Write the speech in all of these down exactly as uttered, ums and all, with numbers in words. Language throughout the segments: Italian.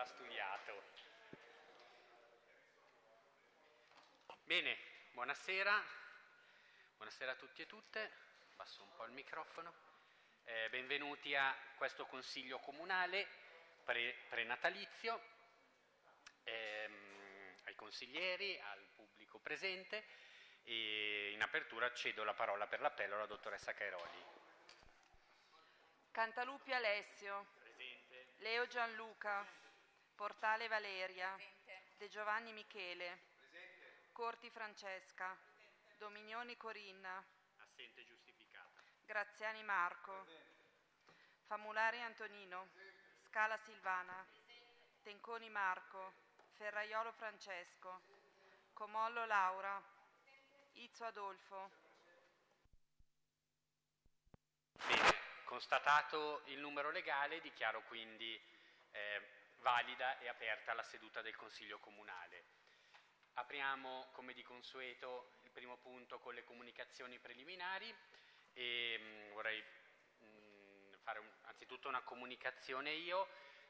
già studiato. Bene, buonasera, buonasera a tutti e tutte, passo un po' il microfono. Eh, benvenuti a questo Consiglio Comunale pre- prenatalizio, ehm, ai consiglieri, al pubblico presente, e in apertura cedo la parola per l'appello alla dottoressa Cairoli. Cantaluppi Alessio. Presente. Leo Gianluca. Portale Valeria. Presente. De Giovanni Michele. Presente. Corti Francesca. Presente. Dominioni Corinna. Assente giustificata. Graziani Marco. Presente. Famulari Antonino. Presente. Scala Silvana. Presente. Tenconi Marco. Ferraiolo Francesco. Comollo Laura. Presente. Izzo Adolfo. Bene, constatato il numero legale, dichiaro quindi eh, valida e aperta la seduta del Consiglio Comunale. Apriamo, come di consueto, il primo punto con le comunicazioni preliminari e mh, vorrei mh, fare un, anzitutto una comunicazione io,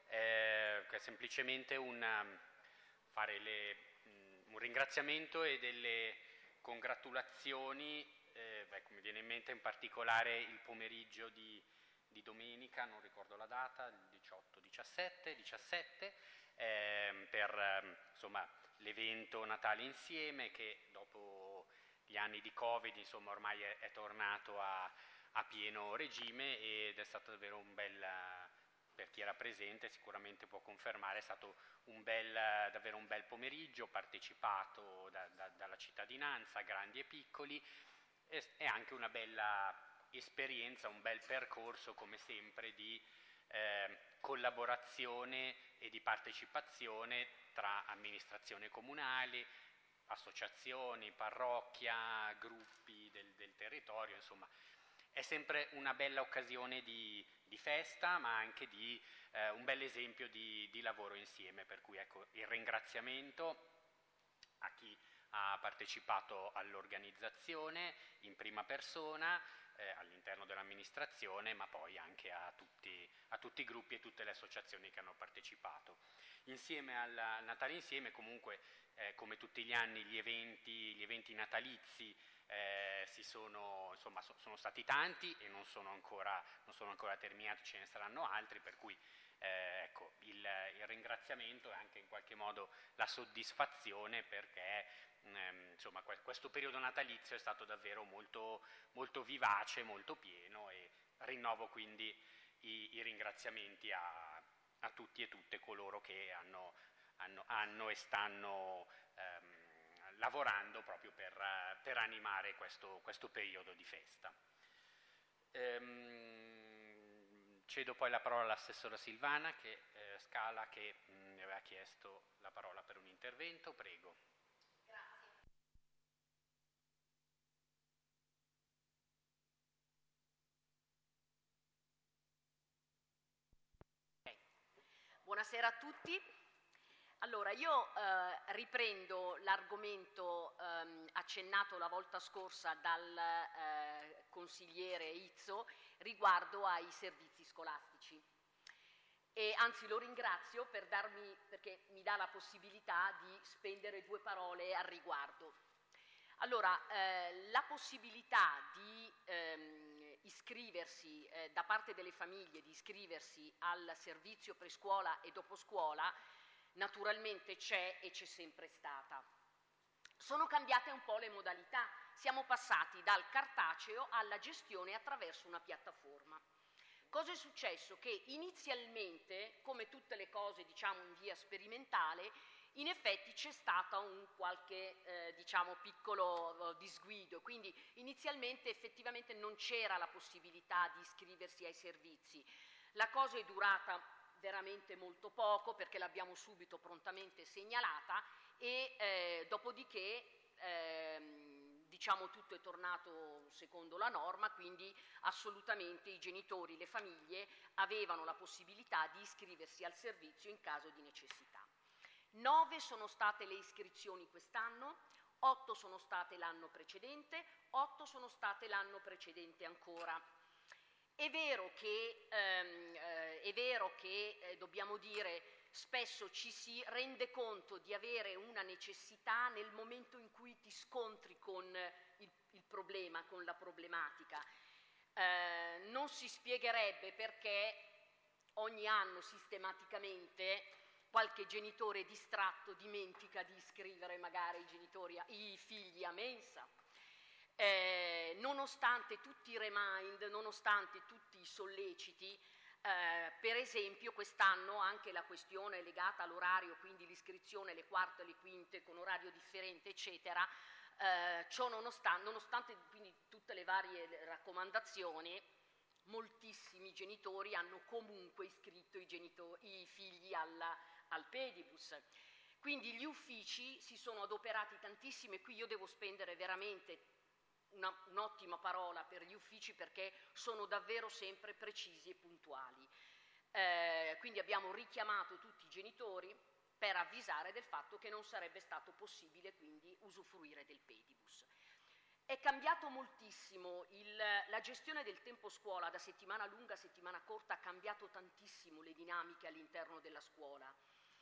eh, che è semplicemente una, fare le, mh, un ringraziamento e delle congratulazioni. Eh, beh, come viene in mente in particolare il pomeriggio di, di domenica, non ricordo la data, il diciotto, diciassette, diciassette, eh, per eh, insomma, l'evento Natale Insieme, che dopo gli anni di Covid insomma, ormai è, è tornato a, a pieno regime ed è stato davvero un bel, per chi era presente sicuramente può confermare, è stato un bel, davvero un bel pomeriggio partecipato da, da, dalla cittadinanza, grandi e piccoli. È anche una bella esperienza, un bel percorso come sempre di eh, collaborazione e di partecipazione tra amministrazione comunale, associazioni, parrocchia, gruppi del, del territorio, insomma è sempre una bella occasione di, di festa ma anche di eh, un bel esempio di, di lavoro insieme, per cui ecco il ringraziamento a chi ha partecipato all'organizzazione in prima persona, eh, all'interno dell'amministrazione, ma poi anche a tutti, a tutti i gruppi e tutte le associazioni che hanno partecipato. Insieme al, al Natale Insieme, comunque, eh, come tutti gli anni, gli eventi, gli eventi natalizi eh, si sono, insomma, so, sono stati tanti e non sono, ancora, non sono ancora terminati, ce ne saranno altri, per cui Eh, ecco, il, il ringraziamento e anche in qualche modo la soddisfazione perché ehm, insomma, questo periodo natalizio è stato davvero molto, molto vivace, molto pieno e rinnovo quindi i, i ringraziamenti a, a tutti e tutte coloro che hanno, hanno, hanno e stanno ehm, lavorando proprio per, per animare questo, questo periodo di festa. Ehm, Cedo poi la parola all'assessora Silvana, che, eh, Scala, che mh, mi aveva chiesto la parola per un intervento. Prego. Grazie. Okay. Buonasera a tutti. Allora, io eh, riprendo l'argomento ehm, accennato la volta scorsa dal eh, consigliere Izzo riguardo ai servizi scolastici. E anzi lo ringrazio per darmi, perché mi dà la possibilità di spendere due parole al riguardo. Allora, eh, la possibilità di ehm, iscriversi eh, da parte delle famiglie, di iscriversi al servizio prescuola e doposcuola, naturalmente c'è e c'è sempre stata. Sono cambiate un po' le modalità, siamo passati dal cartaceo alla gestione attraverso una piattaforma. Cosa è successo? Che inizialmente, come tutte le cose diciamo in via sperimentale, in effetti c'è stato un qualche eh, diciamo, piccolo eh, disguido, quindi inizialmente effettivamente non c'era la possibilità di iscriversi ai servizi. La cosa è durata veramente molto poco perché l'abbiamo subito prontamente segnalata e eh, dopodiché ehm, diciamo tutto è tornato secondo la norma, quindi assolutamente i genitori, le famiglie avevano la possibilità di iscriversi al servizio in caso di necessità. Nove sono state le iscrizioni quest'anno, otto sono state l'anno precedente, otto sono state l'anno precedente ancora. È vero che, ehm, eh, è vero che eh, dobbiamo dire spesso ci si rende conto di avere una necessità nel momento in cui ti scontri con il, il problema, con la problematica. Eh, non si spiegherebbe perché ogni anno sistematicamente qualche genitore distratto dimentica di iscrivere magari i, genitori a, i figli a mensa. Eh, nonostante tutti i remind, nonostante tutti i solleciti, eh, per esempio quest'anno anche la questione legata all'orario, quindi l'iscrizione le quarte e le quinte con orario differente, eccetera, eh, ciò nonostante, nonostante quindi tutte le varie raccomandazioni, moltissimi genitori hanno comunque iscritto i, genitori, i figli alla, al pedibus. Quindi gli uffici si sono adoperati tantissimo, e qui io devo spendere veramente una, un'ottima parola per gli uffici, perché sono davvero sempre precisi e puntuali. Eh, quindi abbiamo richiamato tutti i genitori per avvisare del fatto che non sarebbe stato possibile quindi usufruire del pedibus. È cambiato moltissimo, il, la gestione del tempo scuola da settimana lunga a settimana corta ha cambiato tantissimo le dinamiche all'interno della scuola.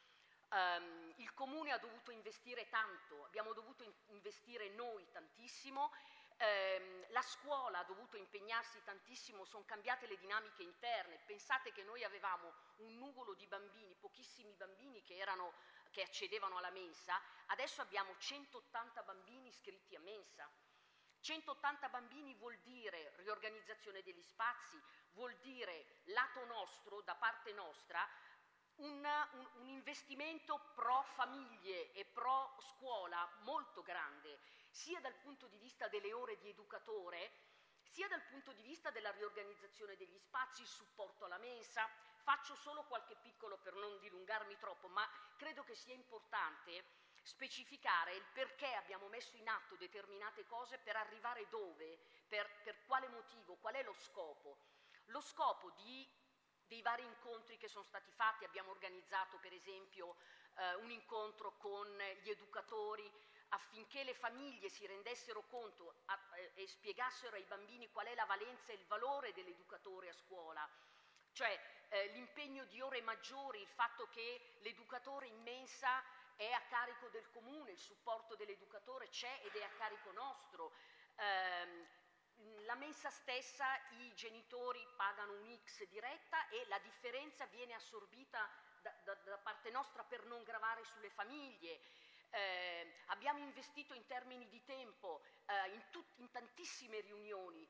Um, il Comune ha dovuto investire tanto, abbiamo dovuto in- investire noi tantissimo, um, la scuola ha dovuto impegnarsi tantissimo, sono cambiate le dinamiche interne. Pensate che noi avevamo un nugolo di bambini, pochissimi bambini che, erano, che accedevano alla mensa, adesso abbiamo centottanta bambini iscritti a mensa. centottanta bambini vuol dire riorganizzazione degli spazi, vuol dire lato nostro, da parte nostra, un, un, un investimento pro famiglie e pro scuola molto grande, sia dal punto di vista delle ore di educatore, sia dal punto di vista della riorganizzazione degli spazi, il supporto alla mensa. Faccio solo qualche piccolo, per non dilungarmi troppo, ma credo che sia importante specificare il perché abbiamo messo in atto determinate cose, per arrivare dove, per, per quale motivo, qual è lo scopo. Lo scopo di, dei vari incontri che sono stati fatti, abbiamo organizzato per esempio eh, un incontro con gli educatori affinché le famiglie si rendessero conto a, eh, e spiegassero ai bambini qual è la valenza e il valore dell'educatore a scuola. Cioè eh, l'impegno di ore maggiori, il fatto che l'educatore in mensa è a carico del comune, il supporto dell'educatore c'è ed è a carico nostro. Eh, la mensa stessa i genitori pagano un X diretta e la differenza viene assorbita da, da, da parte nostra per non gravare sulle famiglie. Eh, abbiamo investito in termini di tempo eh, in, tut- in tantissime riunioni,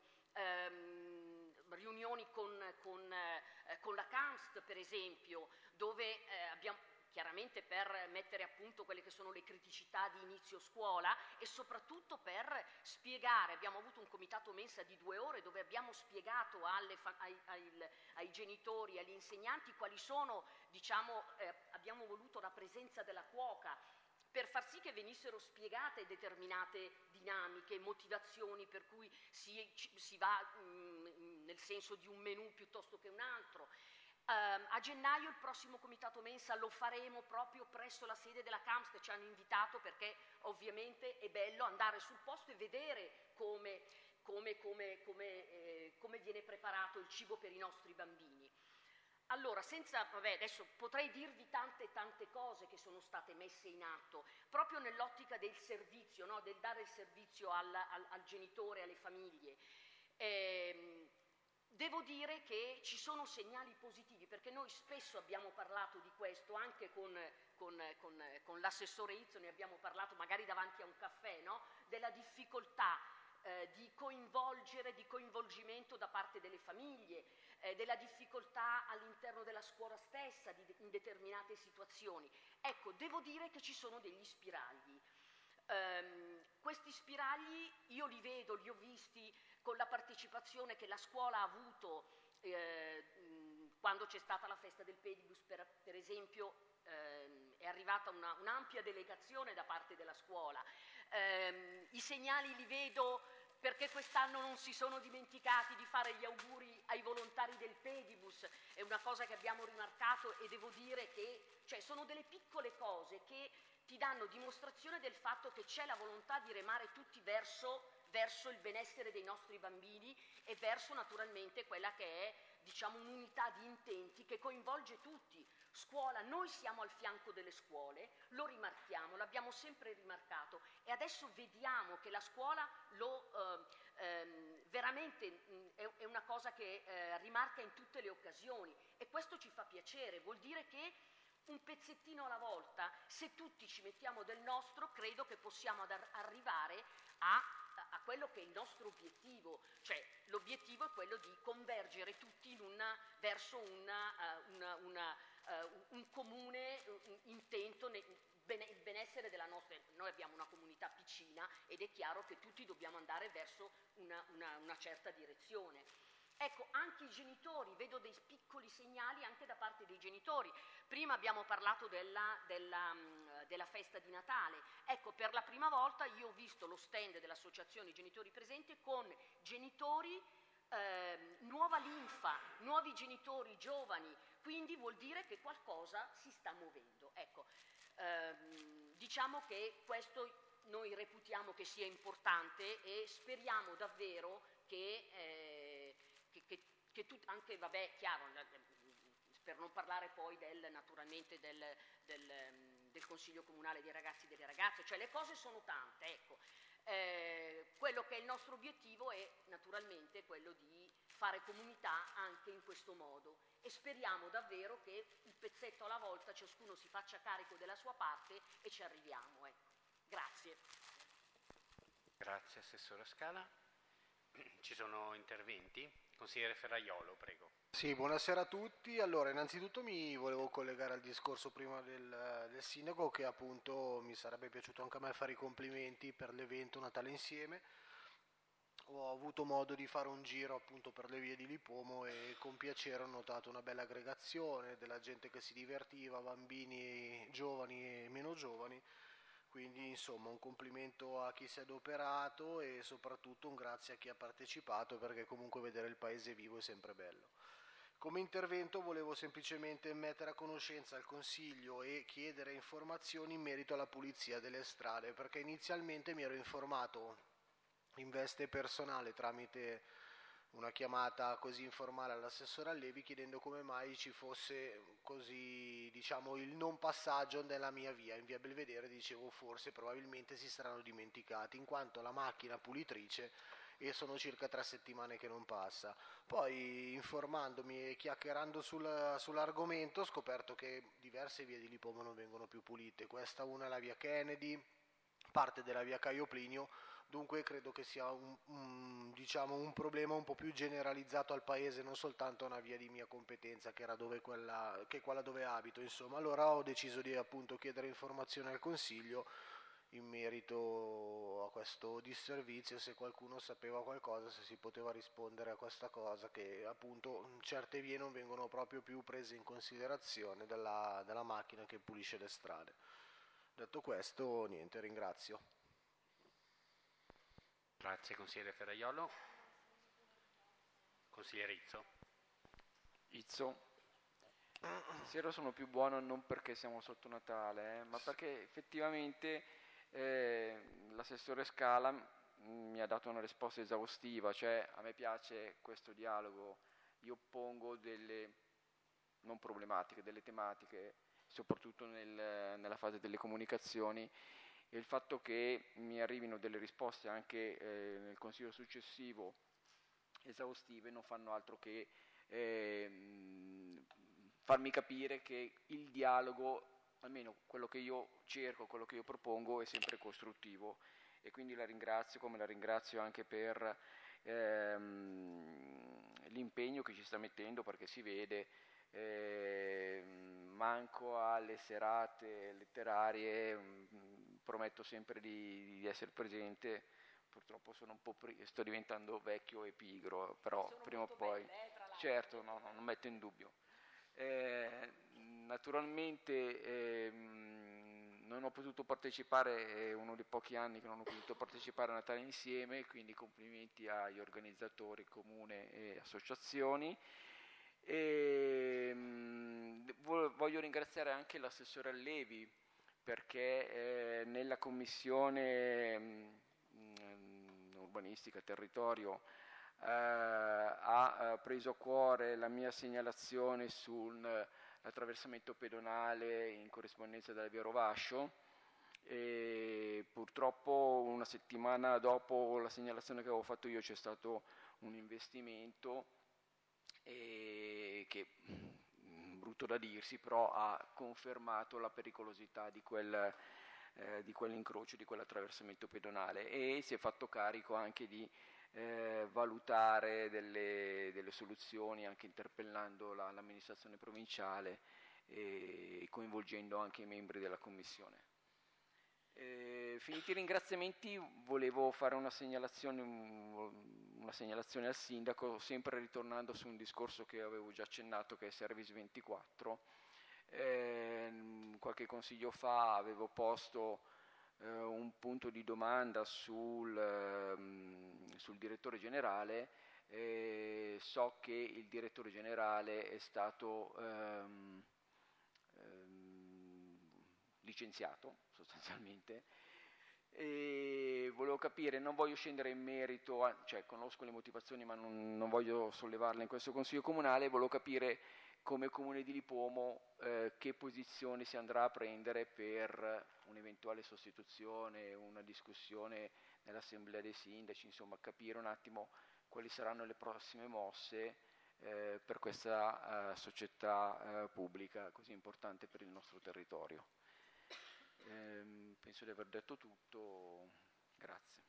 ehm, riunioni con, con, eh, con la Camst per esempio, dove eh, abbiamo chiaramente per mettere a punto quelle che sono le criticità di inizio scuola e soprattutto per spiegare. Abbiamo avuto un comitato mensa di due ore dove abbiamo spiegato alle fa- ai, ai, ai genitori, agli insegnanti quali sono, diciamo, eh, abbiamo voluto la presenza della cuoca per far sì che venissero spiegate determinate dinamiche, motivazioni per cui si, si va mh, nel senso di un menù piuttosto che un altro. Uh, a gennaio il prossimo comitato mensa lo faremo proprio presso la sede della Camst, ci hanno invitato perché ovviamente è bello andare sul posto e vedere come, come, come, come, eh, come viene preparato il cibo per i nostri bambini. Allora, senza, vabbè, adesso potrei dirvi tante tante cose che sono state messe in atto, proprio nell'ottica del servizio, no? Del dare il servizio al, al, al genitore, alle famiglie. Ehm, Devo dire che ci sono segnali positivi, perché noi spesso abbiamo parlato di questo, anche con, con, con, con l'assessore Izzo ne abbiamo parlato magari davanti a un caffè, no? Della difficoltà eh, di coinvolgere, di coinvolgimento da parte delle famiglie, eh, della difficoltà all'interno della scuola stessa di, in determinate situazioni. Ecco, devo dire che ci sono degli spiragli. Um, questi spiragli io li vedo, li ho visti con la partecipazione che la scuola ha avuto eh, mh, quando c'è stata la festa del pedibus, per, per esempio ehm, è arrivata una, un'ampia delegazione da parte della scuola. Um, I segnali li vedo perché quest'anno non si sono dimenticati di fare gli auguri ai volontari del pedibus, è una cosa che abbiamo rimarcato e devo dire che cioè, sono delle piccole cose che ti danno dimostrazione del fatto che c'è la volontà di remare tutti verso, verso il benessere dei nostri bambini e verso naturalmente quella che è, diciamo, un'unità di intenti che coinvolge tutti. Scuola, noi siamo al fianco delle scuole, lo rimarchiamo, l'abbiamo sempre rimarcato e adesso vediamo che la scuola lo, eh, ehm, veramente mh, è, è una cosa che eh, rimarca in tutte le occasioni e questo ci fa piacere, vuol dire che un pezzettino alla volta, se tutti ci mettiamo del nostro, credo che possiamo ad arrivare a, a quello che è il nostro obiettivo, cioè l'obiettivo è quello di convergere tutti in una, verso una, uh, una, una, uh, un comune uh, intento, ne, bene, il benessere della nostra. Noi abbiamo una comunità piccina ed è chiaro che tutti dobbiamo andare verso una, una, una certa direzione. Ecco, anche i genitori, vedo dei piccoli segnali anche da parte dei genitori. Prima abbiamo parlato della, della, della festa di Natale. Ecco, per la prima volta io ho visto lo stand dell'Associazione Genitori Presenti con genitori, eh, nuova linfa, nuovi genitori giovani, quindi vuol dire che qualcosa si sta muovendo. Ecco, ehm, diciamo che questo noi reputiamo che sia importante e speriamo davvero che... Eh, Che, che, che tu, anche, vabbè, chiaro, per non parlare poi del, naturalmente del, del, del Consiglio Comunale dei Ragazzi e delle Ragazze, cioè le cose sono tante, ecco. Eh, quello che è il nostro obiettivo è naturalmente quello di fare comunità anche in questo modo e speriamo davvero che un pezzetto alla volta ciascuno si faccia carico della sua parte e ci arriviamo, ecco. Grazie. Grazie Assessore Scala. Ci sono interventi? Consigliere Ferraiolo, prego. Sì, buonasera a tutti. Allora, innanzitutto mi volevo collegare al discorso prima del, del sindaco, che appunto mi sarebbe piaciuto anche a me fare i complimenti per l'evento Natale Insieme. Ho avuto modo di fare un giro appunto per le vie di Lipomo e con piacere ho notato una bella aggregazione della gente che si divertiva, bambini giovani e meno giovani. Quindi insomma un complimento a chi si è adoperato e soprattutto un grazie a chi ha partecipato, perché comunque vedere il paese vivo è sempre bello. Come intervento volevo semplicemente mettere a conoscenza il Consiglio e chiedere informazioni in merito alla pulizia delle strade, perché inizialmente mi ero informato in veste personale tramite una chiamata così informale all'assessore Allevi chiedendo come mai ci fosse così, diciamo, il non passaggio nella mia via, in via Belvedere. Dicevo forse probabilmente si saranno dimenticati, in quanto la macchina pulitrice e sono circa tre settimane che non passa. Poi informandomi e chiacchierando sul, sull'argomento ho scoperto che diverse vie di Lipomo non vengono più pulite, questa una è la via Kennedy, parte della via Caio Plinio. Dunque credo che sia un, un, diciamo, un problema un po' più generalizzato al paese, non soltanto a una via di mia competenza che era dove quella, che è quella dove abito. Insomma, allora ho deciso di appunto chiedere informazioni al Consiglio in merito a questo disservizio, se qualcuno sapeva qualcosa, se si poteva rispondere a questa cosa, che appunto certe vie non vengono proprio più prese in considerazione dalla, dalla macchina che pulisce le strade. Detto questo, niente, ringrazio. Grazie consigliere Ferraiolo. Consigliere Izzo. Izzo. Stasera sono più buono non perché siamo sotto Natale, eh, ma perché effettivamente eh, l'assessore Scala mi ha dato una risposta esaustiva, cioè a me piace questo dialogo, io pongo delle non problematiche, delle tematiche, soprattutto nel, nella fase delle comunicazioni, e il fatto che mi arrivino delle risposte anche eh, nel consiglio successivo esaustive non fanno altro che eh, farmi capire che il dialogo, almeno quello che io cerco, quello che io propongo, è sempre costruttivo, e quindi la ringrazio, come la ringrazio anche per ehm, l'impegno che ci sta mettendo, perché si vede. Eh, manco alle serate letterarie, mh, prometto sempre di, di essere presente. Purtroppo sono un po' pri- sto diventando vecchio e pigro, però sono prima o poi belle, eh, tra l'altro. certo, no, no, non metto in dubbio. Eh, naturalmente eh, mh, non ho potuto partecipare, è uno dei pochi anni che non ho potuto partecipare a Natale Insieme, quindi complimenti agli organizzatori, comune e associazioni. E, mh, voglio ringraziare anche l'assessore Allevi perché eh, nella commissione mh, urbanistica, territorio, eh, ha eh, preso a cuore la mia segnalazione sull'attraversamento pedonale in corrispondenza della via Rovascio, e purtroppo una settimana dopo la segnalazione che avevo fatto io c'è stato un investimento e che, brutto da dirsi, però ha confermato la pericolosità di quel, eh, di quell'incrocio, di quell'attraversamento pedonale, e si è fatto carico anche di eh, valutare delle, delle soluzioni, anche interpellando la, l'amministrazione provinciale e coinvolgendo anche i membri della commissione. Eh, finiti i ringraziamenti, volevo fare una segnalazione, una segnalazione al sindaco, sempre ritornando su un discorso che avevo già accennato, che è Service ventiquattro. Eh, qualche consiglio fa avevo posto eh, un punto di domanda sul, um, sul direttore generale. Eh, so che il direttore generale è stato um, um, licenziato sostanzialmente, e volevo capire, non voglio scendere in merito, cioè conosco le motivazioni ma non, non voglio sollevarle in questo consiglio comunale, volevo capire come comune di Lipomo eh, che posizione si andrà a prendere per un'eventuale sostituzione, una discussione nell'assemblea dei sindaci, insomma capire un attimo quali saranno le prossime mosse eh, per questa eh, società eh, pubblica così importante per il nostro territorio. Eh, penso di aver detto tutto, grazie.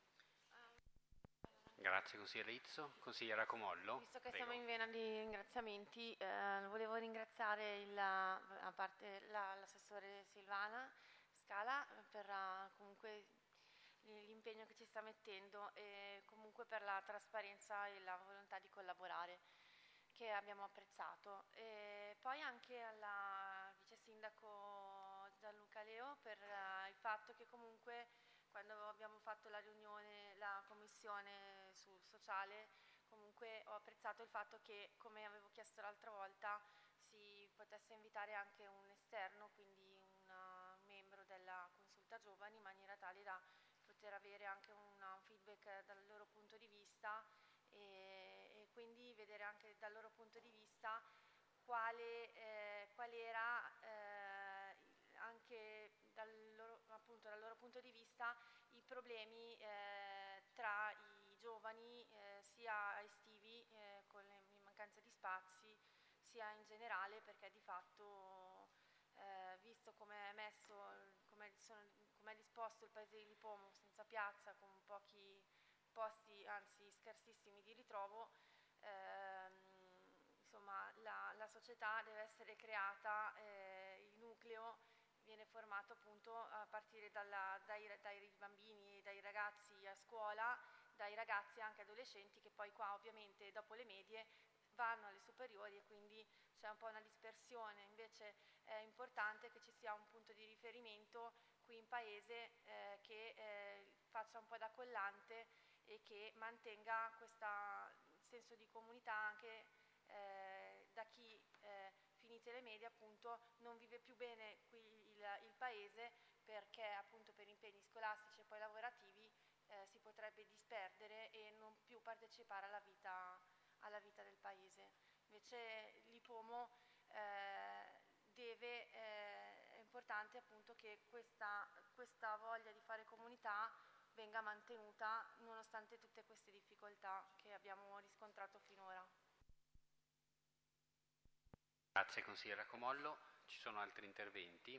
Grazie consigliere Rizzo. Consigliera Comollo. Visto che Prego. siamo in vena di ringraziamenti, eh, volevo ringraziare il, a parte la, l'assessore Silvana Scala per uh, comunque l'impegno che ci sta mettendo e comunque per la trasparenza e la volontà di collaborare che abbiamo apprezzato. E poi anche alla vice sindaco Gianluca Leo per uh, il fatto che comunque quando abbiamo fatto la riunione, la commissione sul sociale, comunque ho apprezzato il fatto che, come avevo chiesto l'altra volta, si potesse invitare anche un esterno, quindi un uh, membro della consulta giovani, in maniera tale da poter avere anche una, un feedback dal loro punto di vista e, e quindi vedere anche dal loro punto di vista quale, eh, qual era eh, anche dal loro, appunto, dal loro punto di vista i problemi eh, tra i giovani eh, sia estivi eh, con le mancanze di spazi sia in generale, perché di fatto eh, visto come è messo, come è disposto il paese di Lipomo senza piazza, con pochi posti, anzi scarsissimi di ritrovo, ehm, insomma la, la società deve essere creata, eh, il nucleo viene formato appunto a partire dalla, dai, dai bambini e dai ragazzi a scuola, dai ragazzi anche adolescenti, che poi qua ovviamente dopo le medie vanno alle superiori e quindi c'è un po' una dispersione. Invece è importante che ci sia un punto di riferimento qui in paese eh, che eh, faccia un po' da collante e che mantenga questo senso di comunità anche eh, da chi eh, finite le medie appunto non vive più bene qui il, il paese, perché appunto per impegni scolastici e poi lavorativi eh, si potrebbe disperdere e non più partecipare alla vita, alla vita del paese. Invece Lipomo eh, deve, eh, è importante appunto che questa, questa voglia di fare comunità venga mantenuta nonostante tutte queste difficoltà che abbiamo riscontrato finora. Grazie consigliera Comollo. Ci sono altri interventi?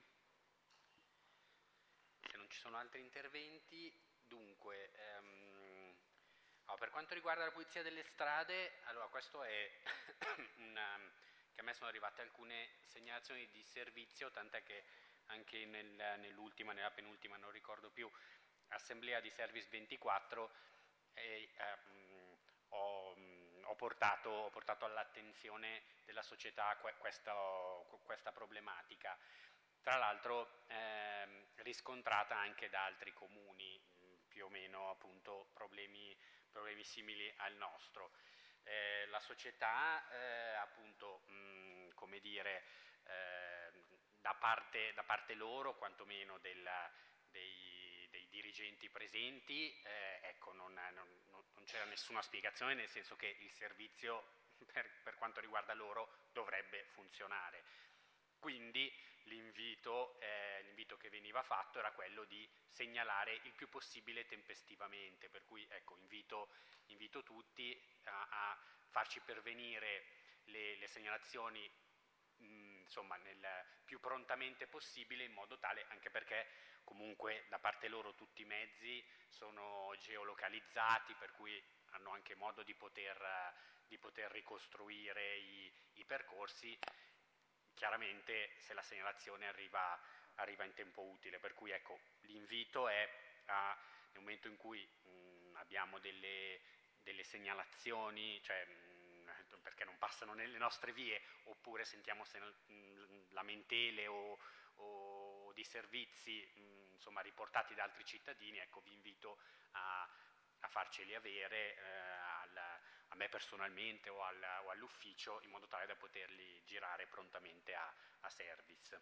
Se non ci sono altri interventi, dunque, ehm, allora, per quanto riguarda la pulizia delle strade, allora questo è una, che a me sono arrivate alcune segnalazioni di servizio, tant'è che anche nel, nell'ultima, nella penultima, non ricordo più, assemblea di Service ventiquattro eh, ehm, ho, ho, portato, ho portato all'attenzione della società questa, questa problematica, tra l'altro ehm, riscontrata anche da altri comuni, più o meno appunto problemi, problemi simili al nostro. Eh, la società eh, appunto mh, come dire eh, da parte, da parte loro, quantomeno del, dei, dei dirigenti presenti, eh, ecco, non, non, non c'era nessuna spiegazione, nel senso che il servizio per, per quanto riguarda loro dovrebbe funzionare. Quindi l'invito, eh, l'invito che veniva fatto era quello di segnalare il più possibile tempestivamente, per cui ecco, invito, invito tutti a, a farci pervenire le, le segnalazioni mh, insomma, nel più prontamente possibile, in modo tale, anche perché comunque da parte loro tutti i mezzi sono geolocalizzati, per cui hanno anche modo di poter, di poter ricostruire i, i percorsi. Chiaramente se la segnalazione arriva, arriva in tempo utile, per cui ecco, l'invito è a, nel momento in cui mh, abbiamo delle, delle segnalazioni, cioè mh, perché non passano nelle nostre vie, oppure sentiamo mh, lamentele o, o di servizi mh, insomma, riportati da altri cittadini, ecco, vi invito a, a farceli avere eh, al, a me personalmente o, al, o all'ufficio, in modo tale da poterli girare prontamente a, a service.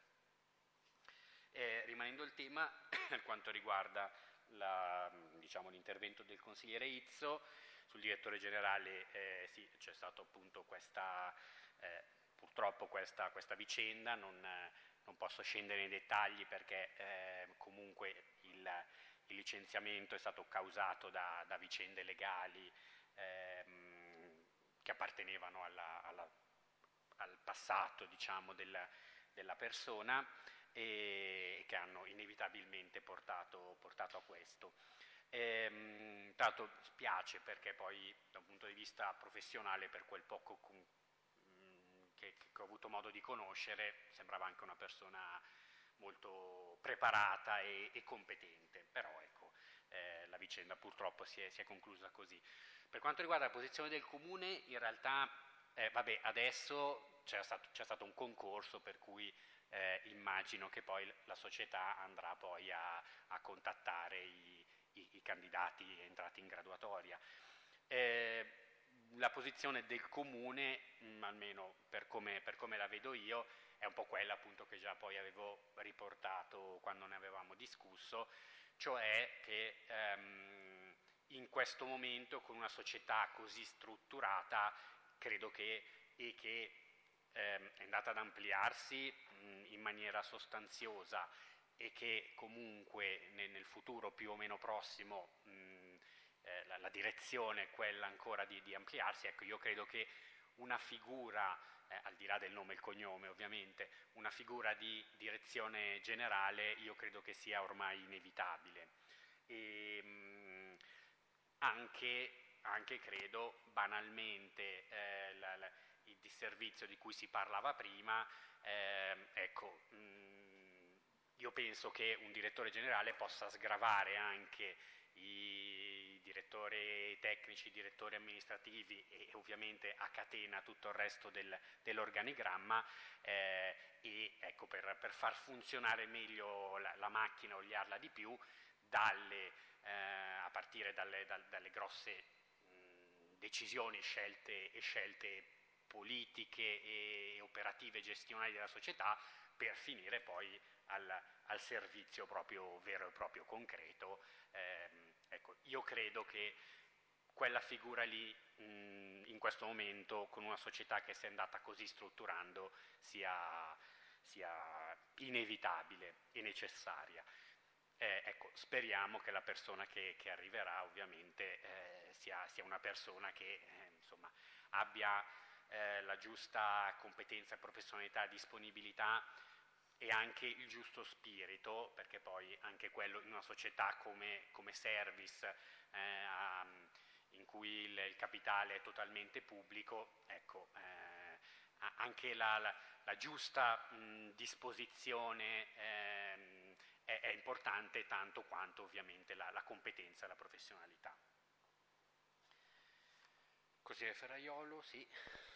Eh, rimanendo il tema, per quanto riguarda la, diciamo, l'intervento del consigliere Izzo, sul direttore generale eh, sì, c'è stata appunto questa, eh, purtroppo questa, questa vicenda, non, non posso scendere nei dettagli perché eh, comunque il, il licenziamento è stato causato da, da vicende legali ehm, che appartenevano alla, alla, al passato, diciamo, del, della persona e che hanno inevitabilmente portato, portato a questo. Ehm, tanto spiace perché poi da un punto di vista professionale, per quel poco con, mh, che, che ho avuto modo di conoscere, sembrava anche una persona molto preparata e, e competente, però ecco, eh, la vicenda purtroppo si è, si è conclusa così. Per quanto riguarda la posizione del Comune, in realtà, eh, vabbè, adesso c'è stato, c'è stato un concorso, per cui eh, immagino che poi la società andrà poi a, a contattare i, i, i candidati entrati in graduatoria. Eh, la posizione del Comune, mh, almeno per come, per come la vedo io, è un po' quella appunto che già poi avevo riportato quando ne avevamo discusso, cioè che ehm, in questo momento, con una società così strutturata, credo che, e che ehm, è andata ad ampliarsi mh, in maniera sostanziosa e che comunque nel, nel futuro più o meno prossimo mh, eh, la, la direzione è quella ancora di, di ampliarsi, ecco, io credo che una figura, eh, al di là del nome e il cognome ovviamente, una figura di direzione generale io credo che sia ormai inevitabile. E, mh, anche, anche credo banalmente eh, la, la, il disservizio di cui si parlava prima, eh, ecco, mh, io penso che un direttore generale possa sgravare anche i direttori tecnici, i direttori amministrativi e ovviamente a catena tutto il resto del, dell'organigramma eh, e ecco, per, per far funzionare meglio la, la macchina, oliarla di più, dalle, eh, a partire dalle, dalle, dalle grosse mh, decisioni, scelte e scelte politiche e operative gestionali della società, per finire poi al, al servizio proprio vero e proprio concreto. Eh, ecco, io credo che quella figura lì mh, in questo momento, con una società che si è andata così strutturando, sia, sia inevitabile e necessaria. Eh, ecco, speriamo che la persona che, che arriverà ovviamente eh, sia, sia una persona che eh, insomma, abbia eh, la giusta competenza, professionalità, disponibilità e anche il giusto spirito, perché poi anche quello in una società come, come Service, eh, in cui il, il capitale è totalmente pubblico, ecco, eh, anche la, la, la giusta mh, disposizione eh, è, è importante, tanto quanto ovviamente la, la competenza e la professionalità. Consigliere Ferraiolo, sì.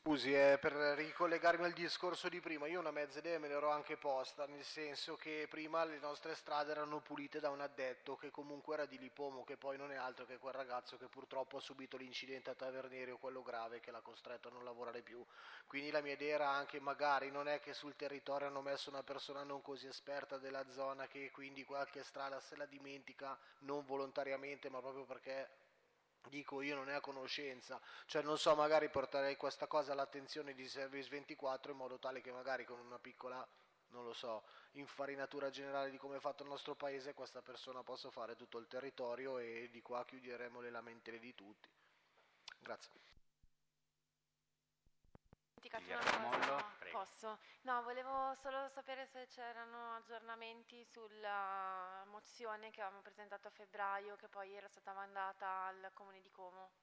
Scusi, eh, per ricollegarmi al discorso di prima, io una mezza idea me l'ero anche posta, nel senso che prima le nostre strade erano pulite da un addetto che comunque era di Lipomo, che poi non è altro che quel ragazzo che purtroppo ha subito l'incidente a Tavernieri, o quello grave che l'ha costretto a non lavorare più. Quindi la mia idea era anche, magari non è che sul territorio hanno messo una persona non così esperta della zona, che quindi qualche strada se la dimentica non volontariamente ma proprio perché, dico io, non è a conoscenza, cioè non so, magari porterei questa cosa all'attenzione di Service ventiquattro in modo tale che magari con una piccola, non lo so, infarinatura generale di come è fatto il nostro paese, questa persona possa fare tutto il territorio e di qua chiuderemo le lamentele di tutti. Grazie. Una cosa, posso? No, volevo solo sapere se c'erano aggiornamenti sulla mozione che avevamo presentato a febbraio, che poi era stata mandata al Comune di Como.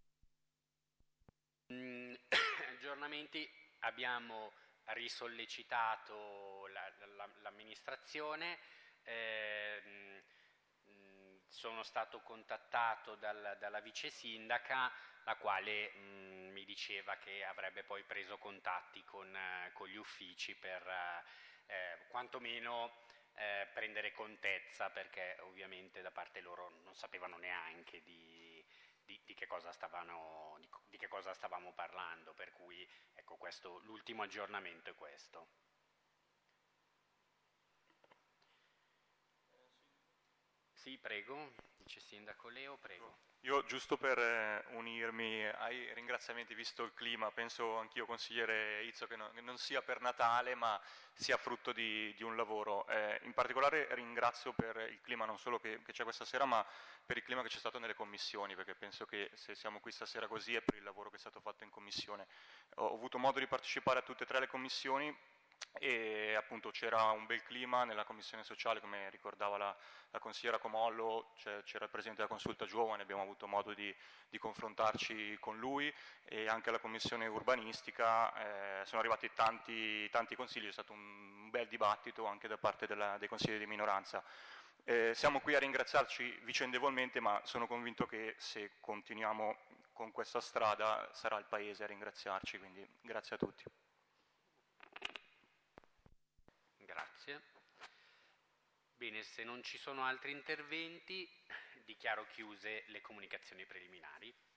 Mm, aggiornamenti, abbiamo risollecitato la, la, l'amministrazione, eh, mh, sono stato contattato dal, dalla vice sindaca, la quale mh, mi diceva che avrebbe poi preso contatti con, eh, con gli uffici per eh, quantomeno eh, prendere contezza, perché ovviamente da parte loro non sapevano neanche di, di, di, che cosa stavano, di, di che cosa stavamo parlando, per cui ecco, questo, l'ultimo aggiornamento è questo. Sì, prego, vice sindaco Leo, prego. Io giusto per eh, unirmi ai ringraziamenti, visto il clima, penso anch'io, consigliere Izzo, che, no, che non sia per Natale ma sia frutto di, di un lavoro. Eh, in particolare ringrazio per il clima non solo che, che c'è questa sera, ma per il clima che c'è stato nelle commissioni, perché penso che se siamo qui stasera così è per il lavoro che è stato fatto in commissione. Ho avuto modo di partecipare a tutte e tre le commissioni e appunto c'era un bel clima nella commissione sociale, come ricordava la, la consigliera Comollo, c'era il presidente della consulta giovane, abbiamo avuto modo di, di confrontarci con lui, e anche alla commissione urbanistica eh, sono arrivati tanti, tanti consigli, è stato un bel dibattito anche da parte della, dei consiglieri di minoranza. Eh, siamo qui a ringraziarci vicendevolmente, ma sono convinto che se continuiamo con questa strada sarà il Paese a ringraziarci, quindi grazie a tutti. Grazie. Bene, se non ci sono altri interventi, dichiaro chiuse le comunicazioni preliminari.